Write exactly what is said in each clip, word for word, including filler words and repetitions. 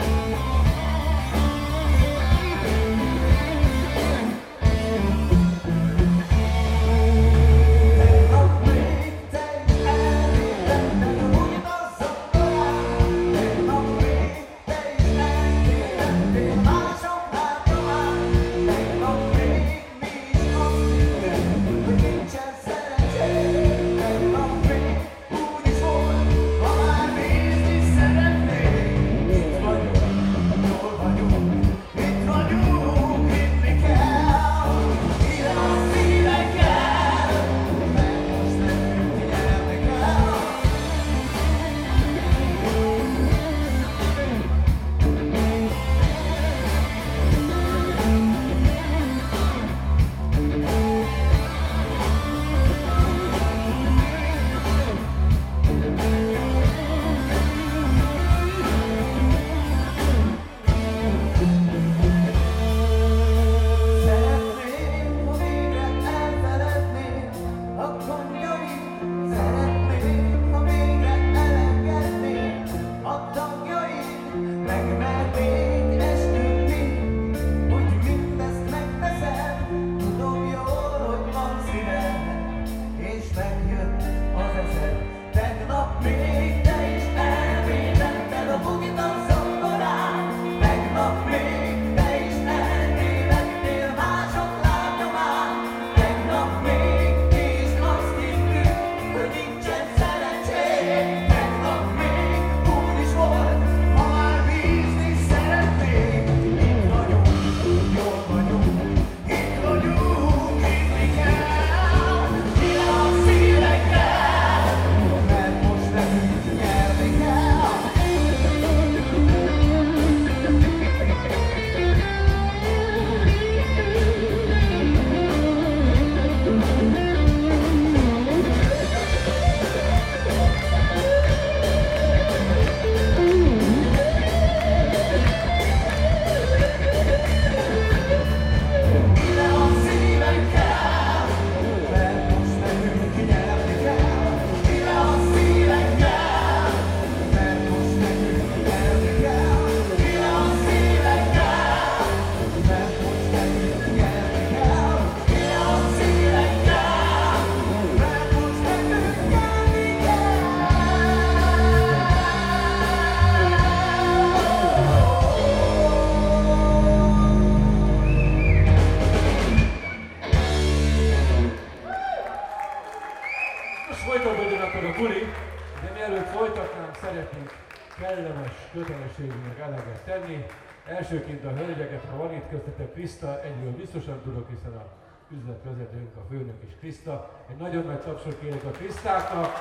kötelességünknek eleget tenni. Elsőként a hölgyeket, ha van itt köztetek Kriszta, egyről biztosan tudok, hiszen a üzletvezetőnk, a főnök is Kriszta. Egy nagyon nagy tapsot kérek a Krisztáknak.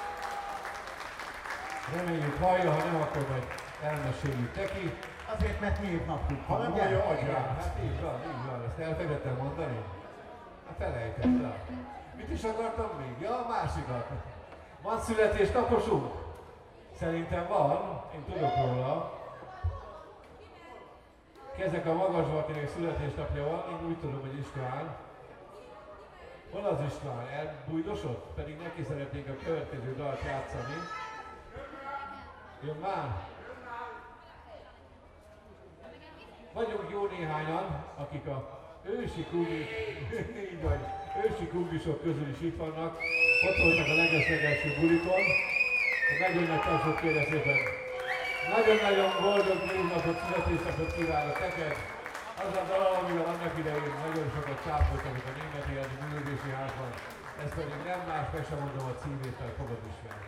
Reméljük hallja, ha nem, akkor majd elmeséljük neki. Azért, mert névnapjuk van. Ha nem hallja, adja. Hát így van, így van. Ezt elfelejtettem mondani? Hát felejtettem. Mit is akartam még? Ja, a másikat. Van születésnaposunk? Szerintem van, én tudok róla. Kezek a magasba, akinek születésnapja van, én úgy tudom, hogy István. Hol az István? Elbújdosott? Pedig neki szeretnénk a következő dalt játszani. Jön már? Vagyunk jó néhányan, akik a ősi kuglis, így vagy, ősi kuglisok közül is itt vannak. Ott voltak a leges-legelső bulikon. Nagyon nagy tapsot kérek szépen. Nagyon-nagyon boldog névnapot, születésnapot kívánok neked. Az a dal, amivel annak idején nagyon sokat cáfoltak itt a Németi Erdő Művési Házban. Ez pedig nem más, meg sem mondom a címét, mert fogod ismerni.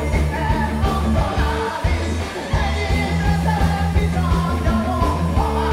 Bye.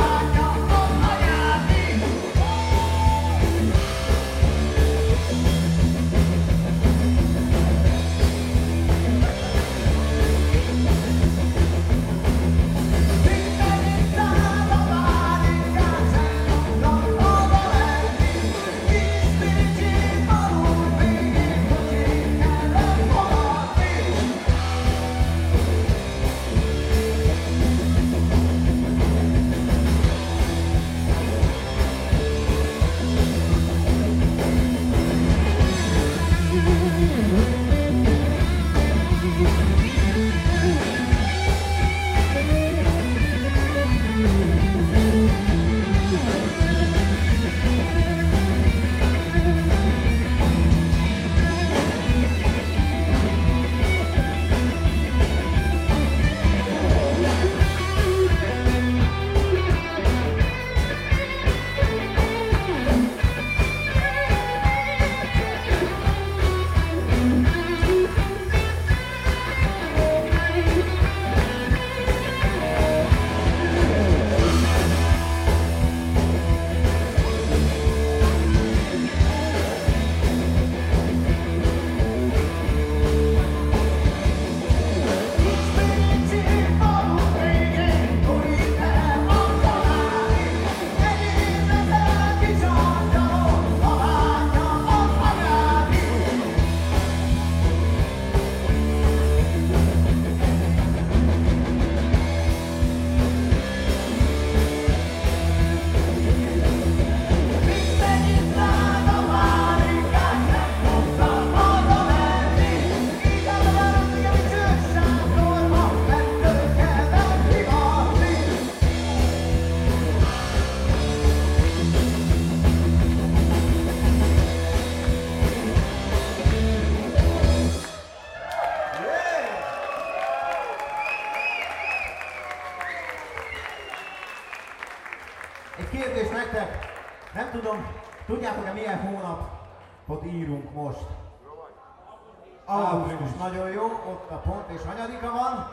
Tudjátok, hogy milyen hónapot írunk most? Augusztus, nagyon jó, ott a pont, és hanyadika van?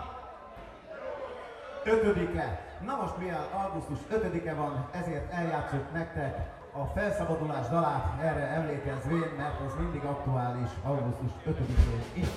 Ötödike. Na most mivel augusztus ötödike van, ezért eljátszunk nektek a felszabadulás dalát erre emlékezvén, mert ez mindig aktuális augusztus ötödikén is.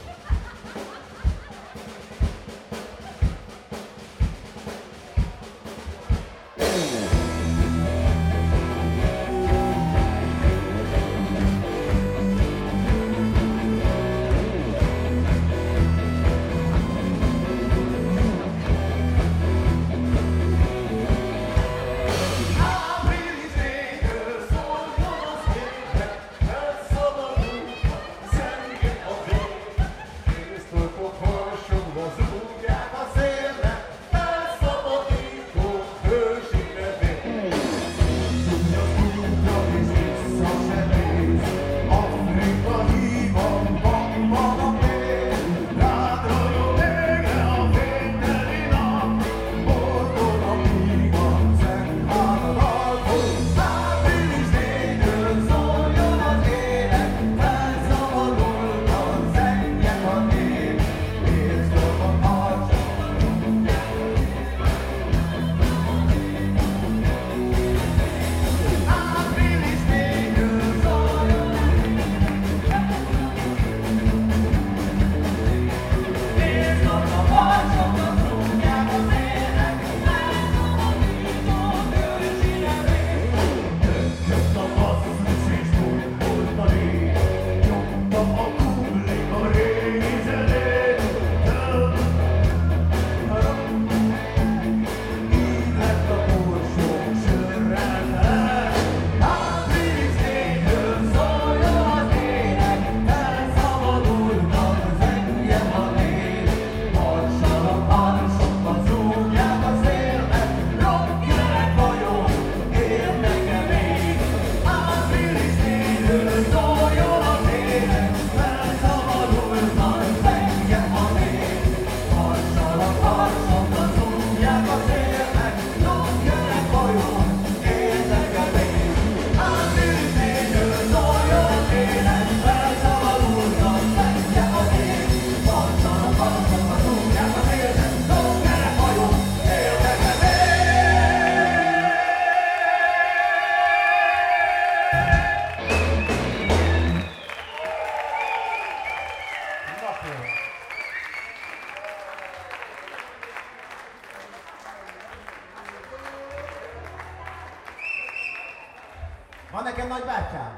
Van nekem nagybátyám?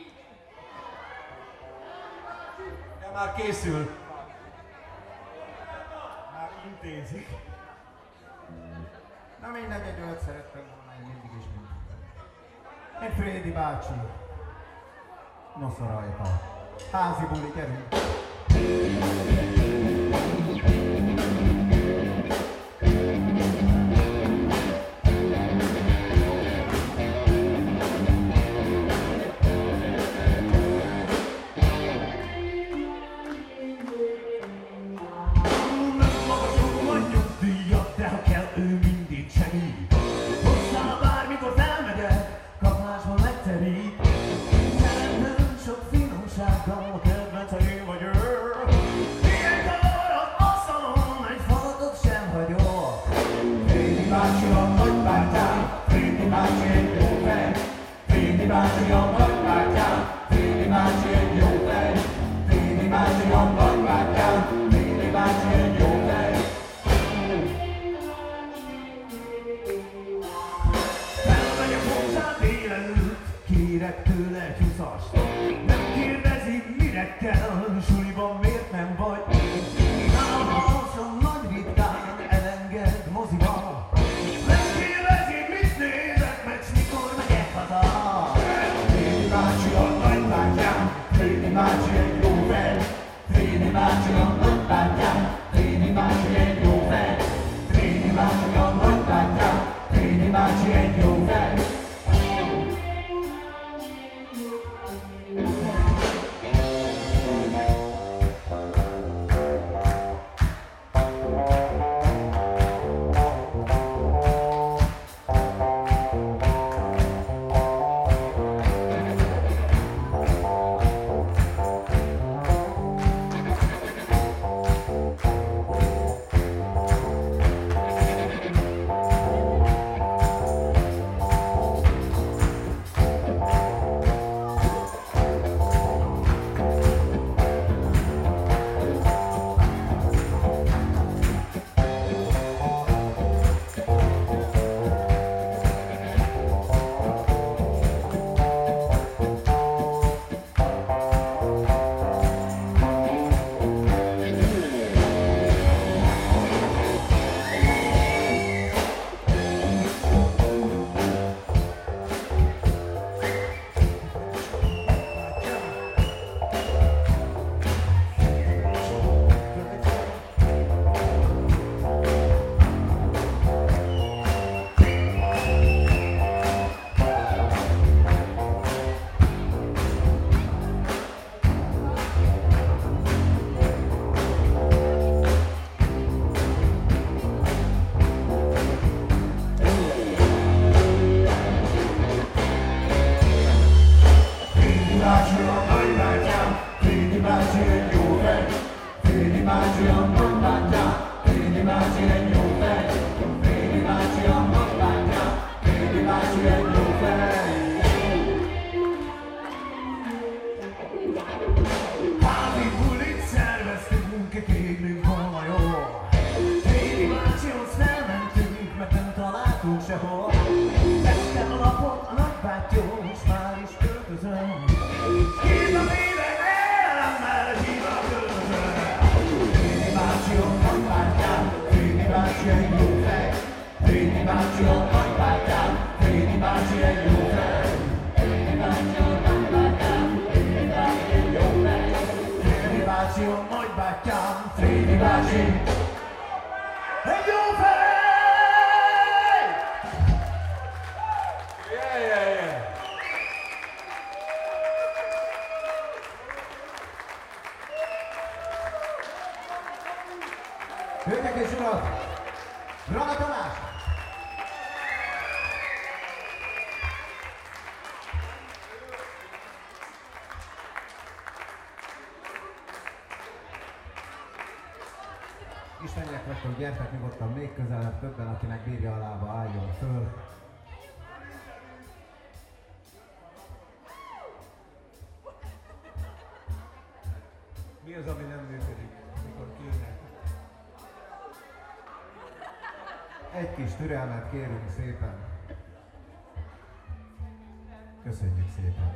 De már készül. Már intézik. Na mindegy, egy olyat szerettem volna, én mindig is mindig. Egy Frédi bácsi. Nosza rajta. Házi buli, gyerünk. Kérek tőle húszast. Nem kérdezi, mire kell, suliban miért nem vagy. Nálam alszom nagy ritkán, elenged moziba. Nem kérdezi, mit nézek, meg s mikor megyek haza. Frédi bácsi a nagybátyám, Frédi bácsi egy jó fej. Frédi bácsi a nagybátyám, Frédi bácsi egy jó fej. Frédi bácsi a nagybátyám, Frédi bácsi egy jó fej. bácsi, egy jó fej! Yeah, yeah, yeah. Hölgyek és urak! Braga Tamás! Isteniek vagytok, gyertek nyugodtan még közelebb, többen, akinek bírja a lába, álljon föl. Mi az, ami nem működik, mikor kéne? Egy kis türelmet kérünk szépen. Köszönjük szépen.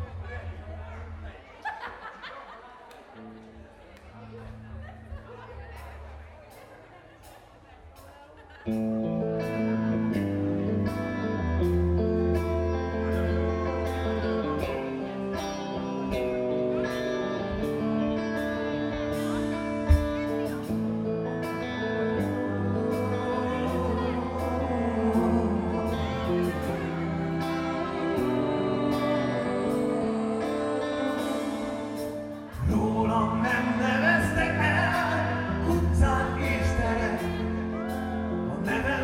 Rólam nem neveztek el utcán és teret, a nevem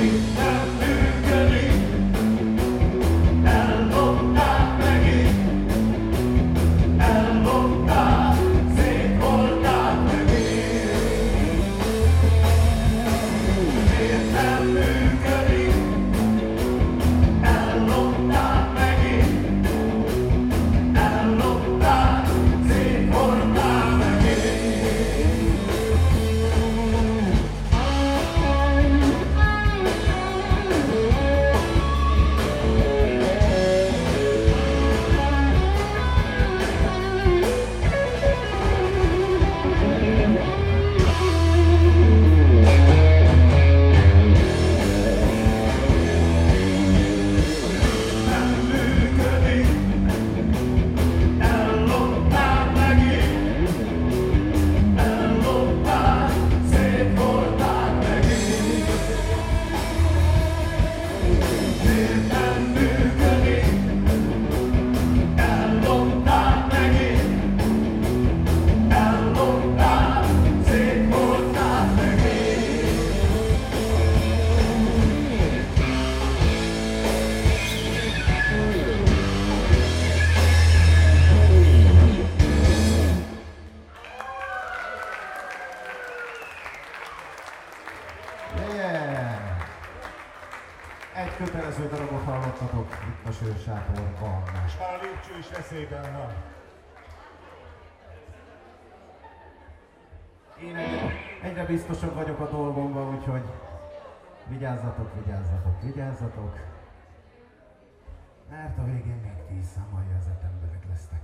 Kötelező darabot hallottatok itt a Sősátorban. És már a lépcső is veszélyben van. Én egyre, egyre biztosabb vagyok a dolgomban, úgyhogy vigyázzatok, vigyázzatok, vigyázzatok. Mert a végén még tíz számolja emberek lesznek.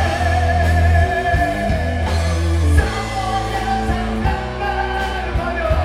Számolj el, ember vagyok!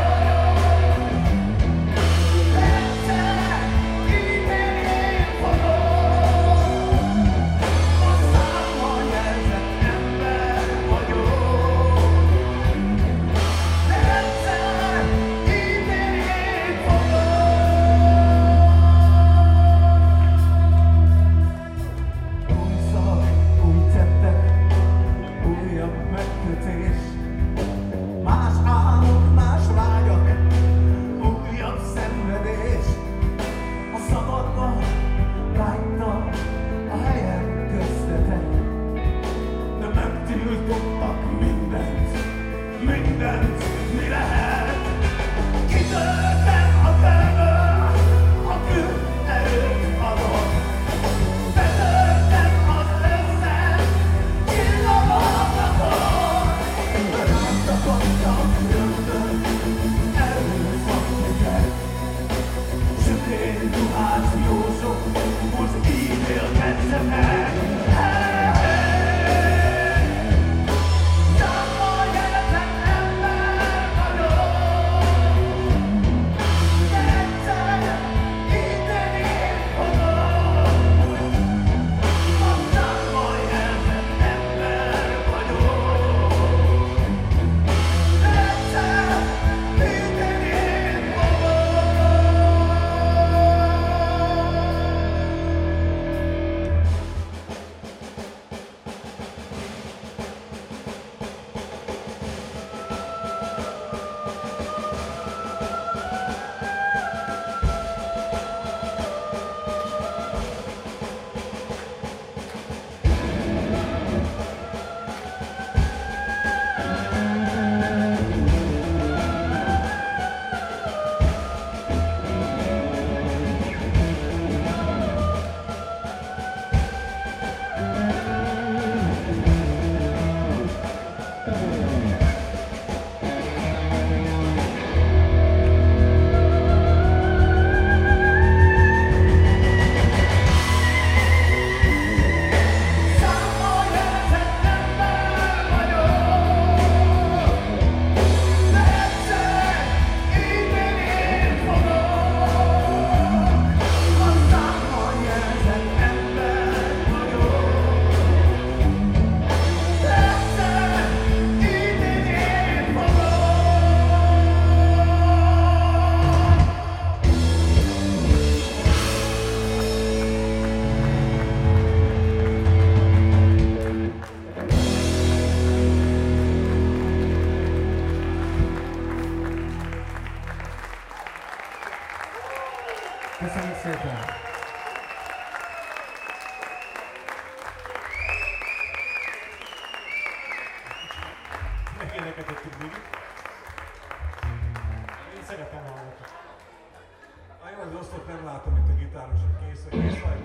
énekeltettük végig. Én szeretem hallgatni. A jó, az osztott nem látom itt a gitárosok. Kész, hogy kész vagy?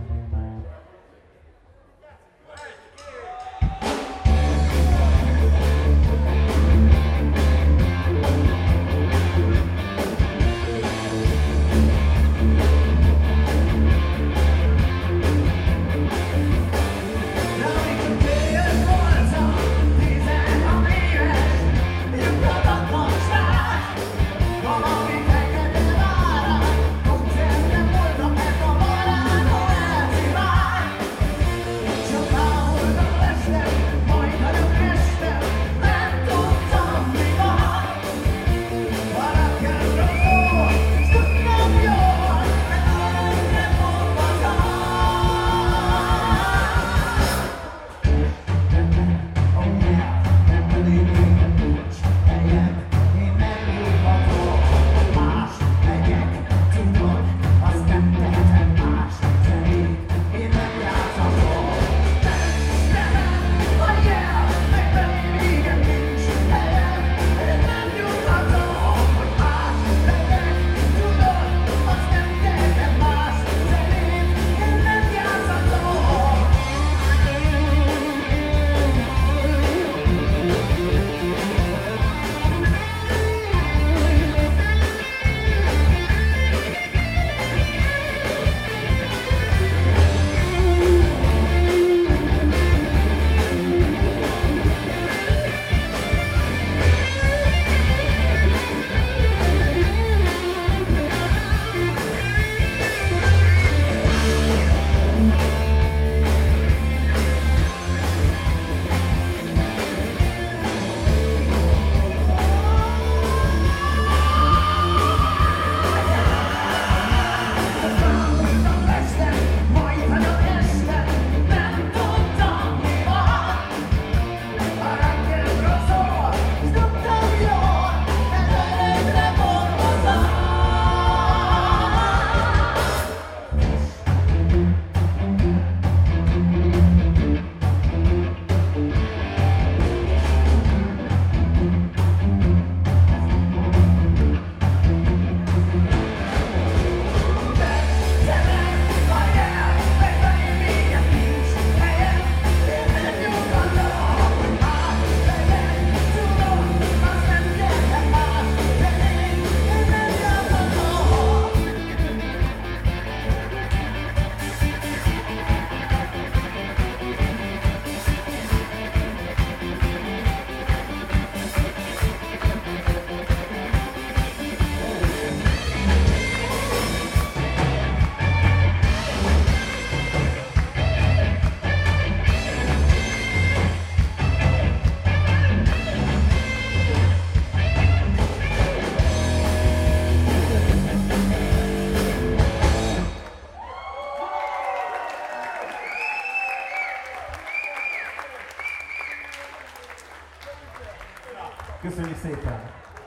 Köszönjük szépen!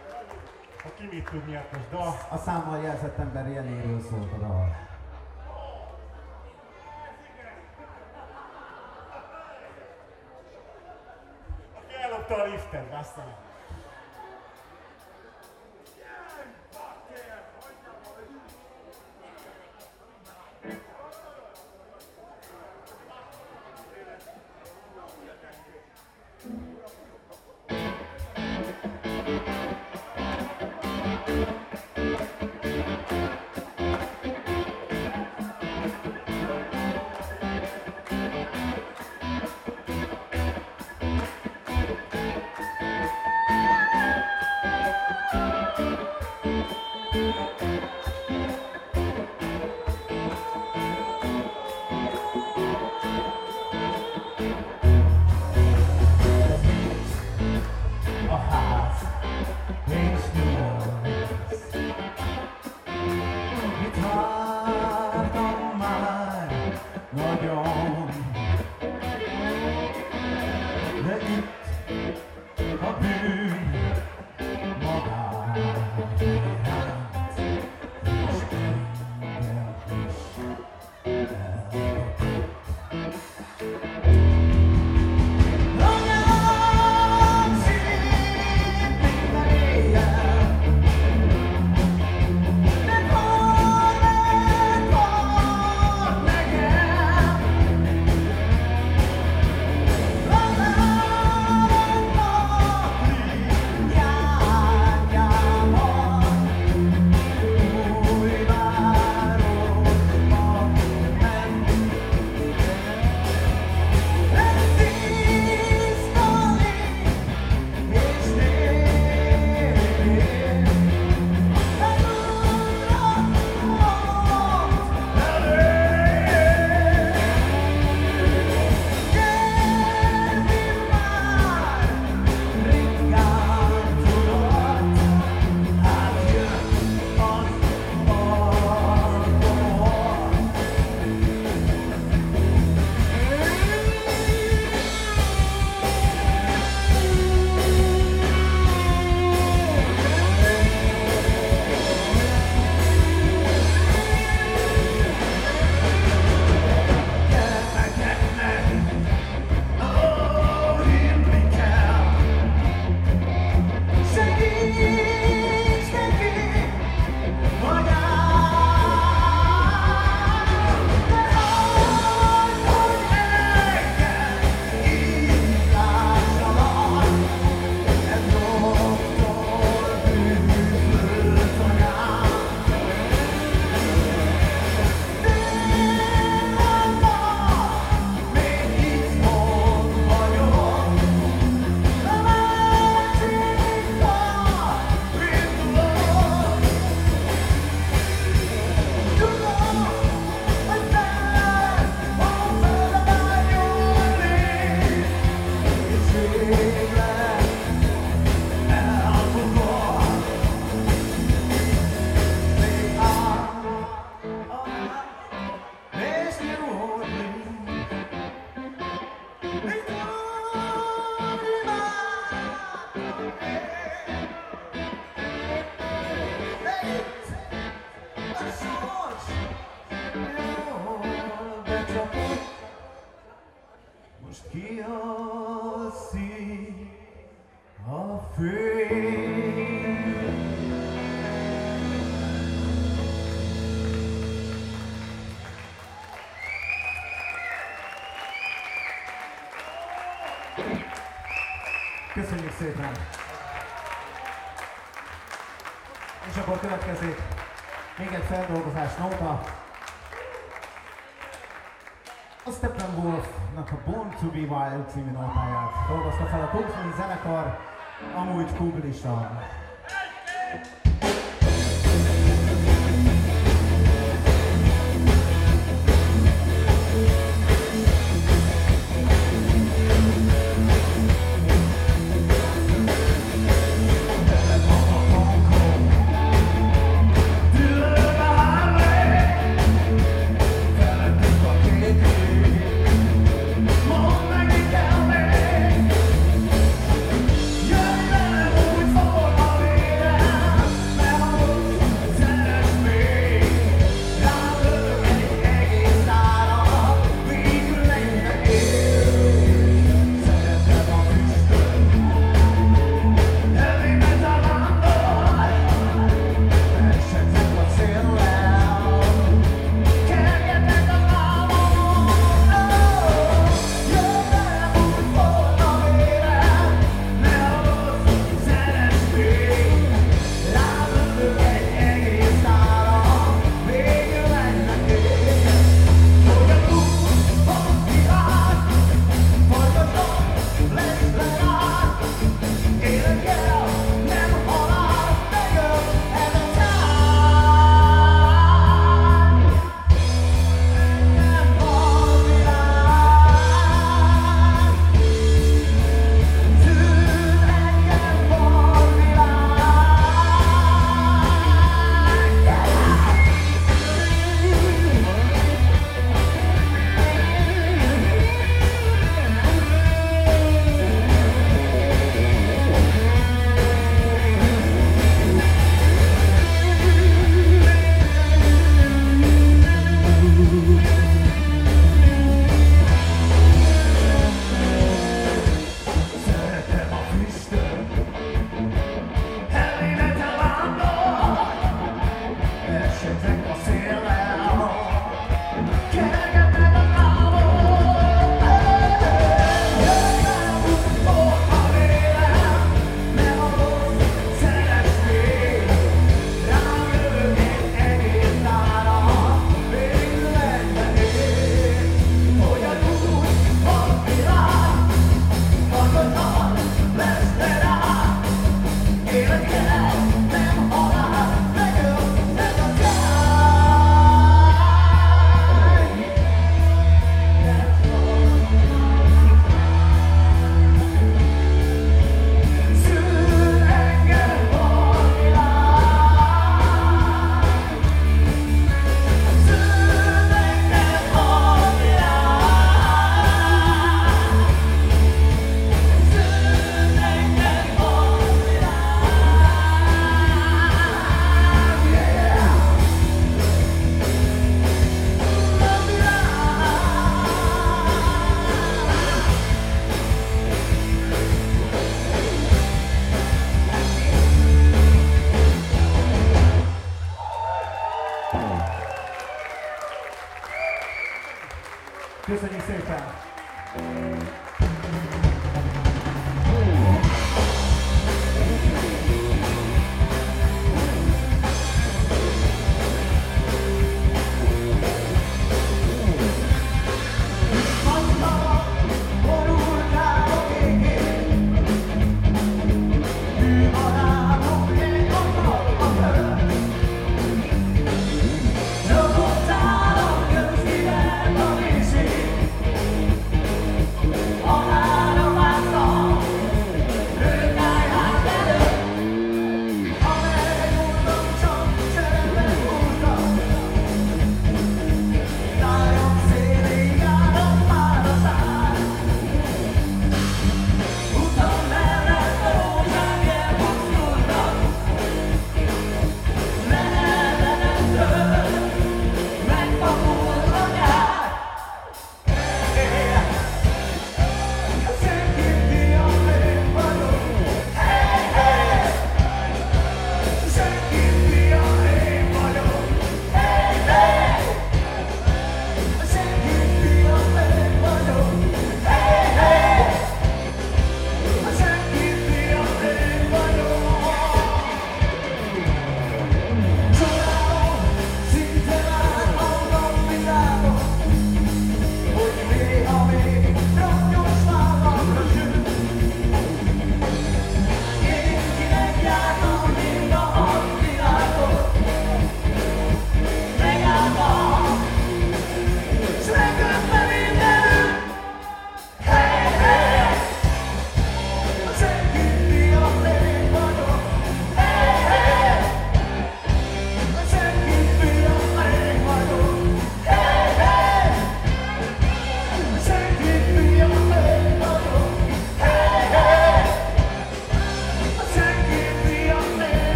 A ki mit tud nyertes dal. A számmal jelzett ember Jennéről szólt a dal. Aki ellopta a liftet, basztanak. most kialszik a fény. Köszönjük szépen! És akkor következik még egy feldolgozás nóta. A Steppenwolf-nak a Born to be Wild című nótáját dolgozta fel a Kungfu zenekar, amúgy kuglisan. Jöjj velem úgy, fogod, ha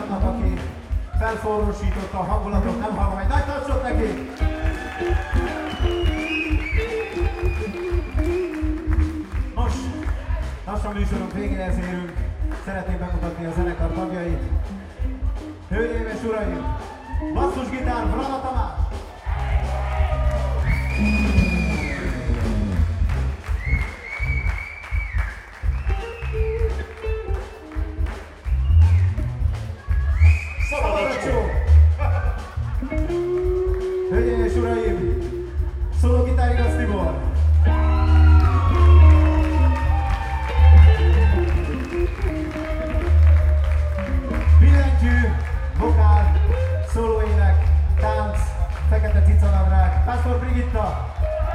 Zoltánnak, aki felforrósította a hangulatot, nem hallom, egy nagy tapsot neki! Nos, lassan műsorunk végéhez érünk. Szeretném bemutatni a zenekar tagjait. Hölgyeim és uraim, basszusgitár Vrana Tamás! Hölgyeim és uraim, szólógitár Igaz Tibor! Billentyű, vokál, szólóének, tánc, fekete cicanadrág, Pásztor Brigitta!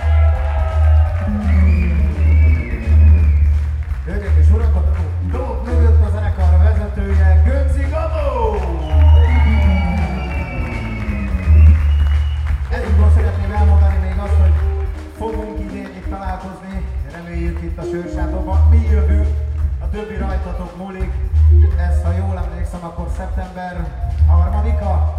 Hölgyek és urak, a dolog mögött a zenekar vezetője, Gönci Gabó! Ezúttal szeretném elmondani még azt, hogy fogunk idén itt találkozni, reméljük itt a Sörsátóban. Mi jövünk, a többi rajtatok múlik. Ez, ha jól emlékszem, akkor szeptember harmadika.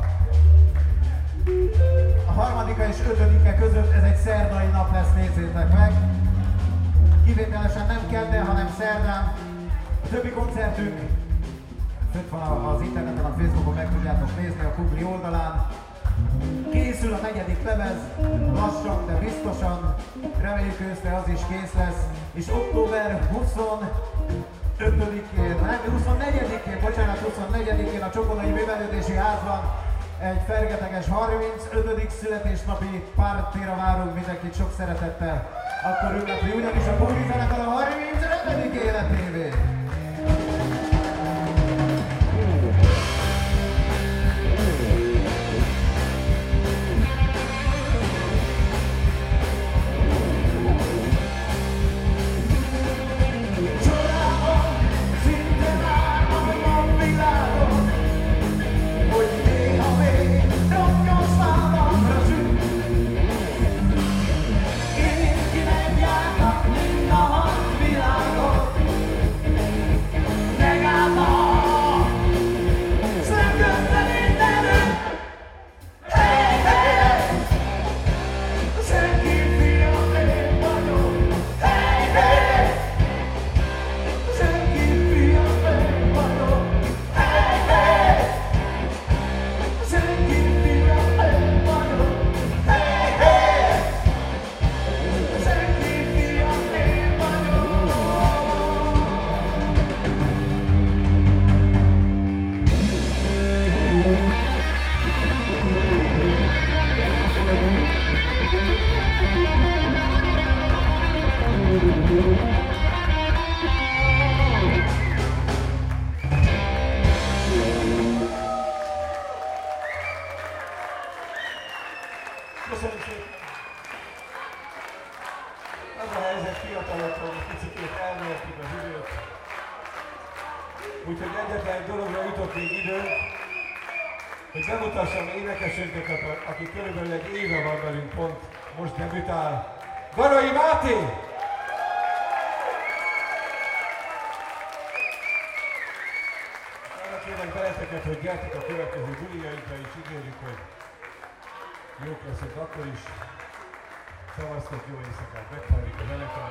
A harmadika és ötödike között ez egy szerdai nap lesz, nézzétek meg. Kivételesen nem kedden, hanem szerdán. A többi koncertünk fönt van az interneten, a Facebookon meg tudjátok nézni, a Kugli oldalán. Készül a negyedik lemez, lassan, de biztosan, reméljük őszre az is kész lesz, és október huszonötödikén, nem, huszonnegyedikén, bocsánat, huszonnegyedikén a Csokonai Művelődési Házban egy fergeteges harmincötödik születésnapi pártira várunk mindenkit sok szeretettel. Akkor ünnepli ugyanis a Kugli zenekar a harmincötödik életévét. Köszönöm szépen! Az a helyzet, fiatalokról egy picit elmértük az időt. Úgyhogy egyetlen egy dologra jutott még időnk, hogy bemutassam énekesünket, aki körülbelül egy éve van velünk pont, most debütál. Garai Máté! Arra kérlek beleteket, hogy gyertek a következő bulijainkra, és ígérjük, hogy jók leszünk akkor is. Szavaztok, jó éjszakát, meghalljuk a zenekar.